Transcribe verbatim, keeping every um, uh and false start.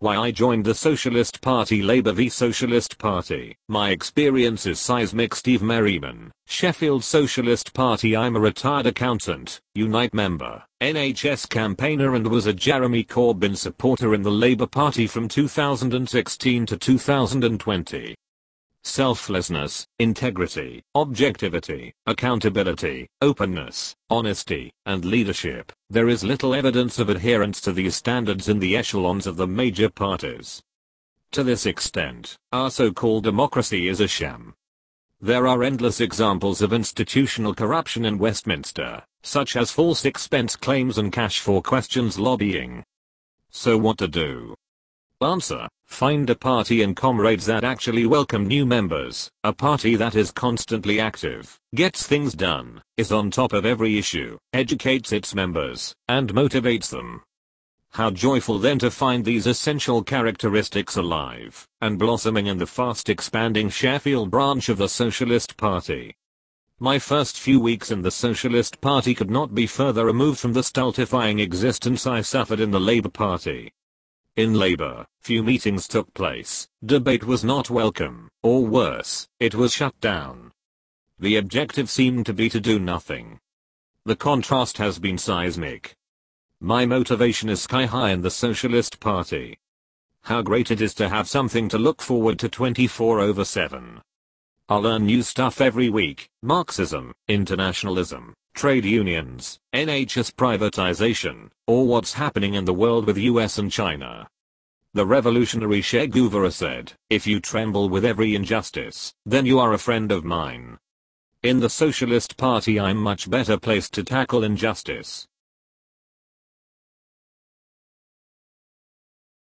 Why I joined the Socialist Party. Labour v Socialist Party. My experience is seismic. Steve Merriman, Sheffield Socialist Party. I'm a retired accountant, Unite member, N H S campaigner and was a Jeremy Corbyn supporter in the Labour Party from two thousand sixteen to two thousand twenty. Selflessness, integrity, objectivity, accountability, openness, honesty, and leadership. There is little evidence of adherence to these standards in the echelons of the major parties. To this extent, our so-called democracy is a sham. There are endless examples of institutional corruption in Westminster, such as false expense claims and cash for questions lobbying. So what to do? Answer: find a party and comrades that actually welcome new members, a party that is constantly active, gets things done, is on top of every issue, educates its members, and motivates them. How joyful then to find these essential characteristics alive and blossoming in the fast expanding Sheffield branch of the Socialist Party. My first few weeks in the Socialist Party could not be further removed from the stultifying existence I suffered in the Labour Party. In Labour, few meetings took place, debate was not welcome, or worse, it was shut down. The objective seemed to be to do nothing. The contrast has been seismic. My motivation is sky high in the Socialist Party. How great it is to have something to look forward to twenty-four over seven. I'll learn new stuff every week: Marxism, internationalism, trade unions, N H S privatization, or what's happening in the world with U S and China. The revolutionary Che Guevara said, "If you tremble with every injustice, then you are a friend of mine." In the Socialist Party I'm much better placed to tackle injustice.